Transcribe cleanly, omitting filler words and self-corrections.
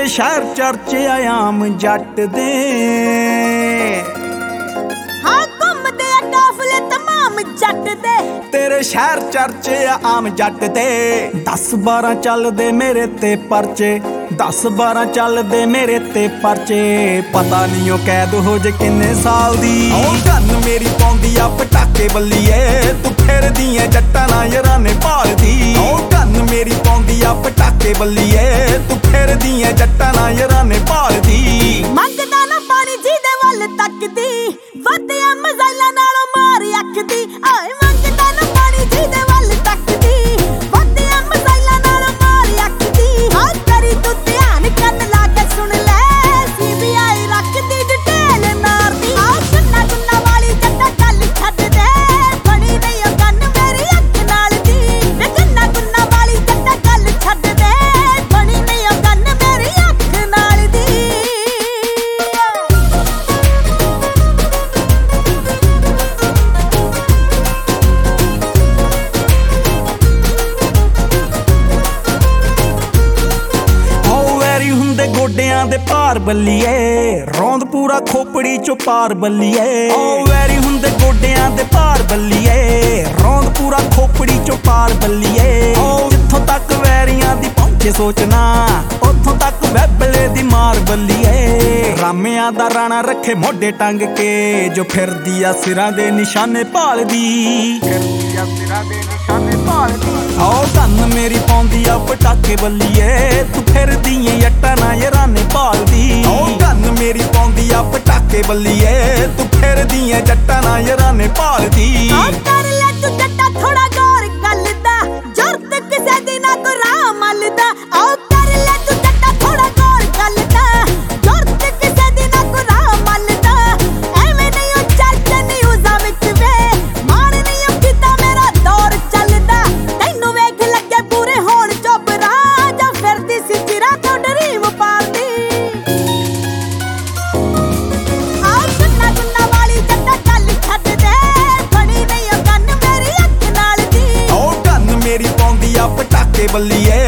ਤੇਰੇ ਸ਼ਹਿਰ ਚਰਚੇ ਆਮ ਜੱਟ ਦੇ ਹਾਂ ਘੁੰਮਦੇ ਆ ਕਾਫਲੇ ਤਮਾਮ ਜੱਟ ਦੇ ਤੇਰੇ ਸ਼ਹਿਰ ਚਰਚੇ ਆਮ ਜੱਟ ਦੇ 10-12 ਚੱਲਦੇ ਮੇਰੇ ਤੇ ਪਰਚੇ 10-12 ਚੱਲਦੇ ਮੇਰੇ ਤੇ ਪਰਚੇ ਪਤਾ ਨਹੀਂ ਉਹ ਕੈਦ ਹੋ ਜੇ ਕਿੰਨੇ ਸਾਲ ਦੀ ਉਹ ਕੰਨ ਮੇਰੀ ਪਾਉਂਦੀ ਆ ਪਟਾਕੇ ਬੱਲੀਏ ਤੂੰ ਫਿਰਦੀ ਐ ਜੱਟਾਂ ਨਾਲ ਯਾਰਾਂ ਨੇ ਭਾਲਦੀ ਉਹ ਕੰਨ ਮੇਰੀ ਪਾਉਂਦੀ ਆ ਪਟਾਕੇ ਬੱਲੀਏ ਤੂੰ ਫਿਰਦੀ ਐ ਜੱਟਾਂ ਨਾਲ ਯਾਰਾਂ ਨੇ ਭਾਲਦੀ ਮੰਗਦਾ ਨਾ ਪਾਣੀ ਜਿਹਦੇ ਵੱਲ ਤੱਕਦੀ ਵਧਿਆ ਮਜ਼ਾਲਾਂ ਨਾਲੋਂ ਮਾਰ ਅੱਖਦੀ ਆਏ ਮੰਗਦਾ ਨਾ ਪਾਣੀ ਜਿਹਦੇ ਵੱਲ ਤੱਕਦੀ ਵਧਿਆ ਮਜ਼ਾਲਾਂ ਨਾਲੋਂ ਮਾਰ ਅੱਖਦੀ ਆ ਕਰੀ ਤੂੰ ਧਿਆਨ ਕੰਨ ਲਾ ਕੇ ਸੁਣ ਲੈ ਸੀਬੀਆਈ ਰੱਖਦੀ ਡਿਟੇਲ ਮਾਰਦੀ ਆ ਗੁੰਨਾ ਵਾਲੀ ਜੱਟਾ ਗੱਲ ਛੱਡ ਦੇ ਬਣੀ ਨਹੀਂ ਉਹ ਕੰਨ ਮੇਰੀ ਅੱਖ ਨਾਲ ਦੀ ਵੇ ਗੁੰਨਾ ਵਾਲੀ ਜੱਟਾ ਗੱਲ ਛੱਡ ਦੇ ਬਣੀ ਨਹੀਂ ਉਹ ਕੰਨ ਮੇਰੀ ਅੱਖ ਨਾਲ ਦੀ ਗੋਡਿਆਂ ਦੇ ਭਾਰ ਬੱਲੀਏ ਰੌਂਦ ਪੂਰਾ ਖੋਪੜੀ ਚੋਂ ਪਾਰ ਬੱਲੀਏ ਓ ਵੈਰੀ ਹੁੰਦੇ ਗੋਡਿਆਂ ਦੇ ਭਾਰ ਬੱਲੀਏ ਰੌਂਦ ਪੂਰਾ ਖੋਪੜੀ ਚੋਂ ਪਾਰ ਬੱਲੀਏ ਓ ਜਿੱਥੋਂ ਤੱਕ ਵੈਰੀਆਂ ਦੀ ਪਹੁੰਚੇ ਸੋਚਣਾ ਉੱਥੋਂ ਤੱਕ ਵੈਬਲੇ ਦੀ ਮਾਰ ਬੱਲੀਏ ਰਾਮਿਆਂ ਦਾ ਰਾਣਾ ਰੱਖੇ ਮੋਢੇ ਟੰਗ ਕੇ ਜੋ ਫਿਰਦੀ ਆ ਸਿਰਾਂ ਦੇ ਨਿਸ਼ਾਨੇ ਭਾਲਦੀ ਫਿਰਦੀ ਆ ਸਿਰਾਂ ਦੇ ਨਿਸ਼ਾਨੇ ਭਾਲਦੀ ਓ ਕੰਨ ਮੇਰੀ ਪਾਉਂਦੀ ਆ ਪਟਾਕੇ ਬੱਲੀਏ ਤੂੰ ਫਿਰਦੀ ਏ ਜੱਟਾਂ ਨਾਲ ਯਾਰਾਂ ਨੇ ਭਾਲਦੀ ਓ ਕੰਨ ਮੇਰੀ ਪਾਉਂਦੀ ਆ ਪਟਾਕੇ ਬੱਲੀਏ ਤੂੰ ਫਿਰਦੀ ਏ ਜੱਟਾਂ ਨਾਲ ਯਾਰਾਂ ਨੇ ਭਾਲਦੀ ਆ ਕਰ ਲੈ ਤੂੰ ਜੱਟਾ ਥੋੜਾ ਗੌਰ ਗੱਲ ਦਾ ਜ਼ਰੂਰਤ ਕਿਸੇ ਦੀ ਨਾ ਕੋ ਰਾਹ ਮੱਲਦਾ ਆ ਕਰ ਲੈ ਤੂੰ ਜੱਟਾ ਥੋੜਾ ਗੌਰ ਗੱਲ ਦਾ ਜ਼ਰੂਰਤ ਕਿਸੇ ਦੀ ਨਾ ਕੋ ਰਾਹ ਮੱਲਦਾ ਐਵੇਂ ਨਹੀਂ ਉਹ ਚਰਚੇ ਨਿਊਜ਼ਾਂ ਵਿੱਚ ਵੇ ਮਾਣ ਨਹੀਂ ਉਹ ਕੀਤਾ ਮੇਰਾ ਦੌਰ ਚੱਲਦਾ ਤੈਨੂੰ ਵੇਖ ਲੱਗੇ ਪੂਰੇ ਹੋਣ ਚੋਬਰਾ ਜਾਂ ਫਿਰਦੀ ਸੀ ਚਿਰਾ ਤੋਂ ਡਰੀਮ ਪਾਲਦੀ ਆ ਗੁੰਨਾ ਵਾਲੀ ਜੱਟਾ ਗੱਲ ਛੱਡ ਦੇ ਬਣੀ ਨਹੀਂ ਉਹ ਕੰਨ ਮੇਰੀ ਅੱਖ ਨਾਲ ਦੀ ਉਹ ਕੰਨ ਮੇਰੀ ਪਾਉਂਦੀ ਆ ਪਟਾਕੇ ਬੱਲੀਏ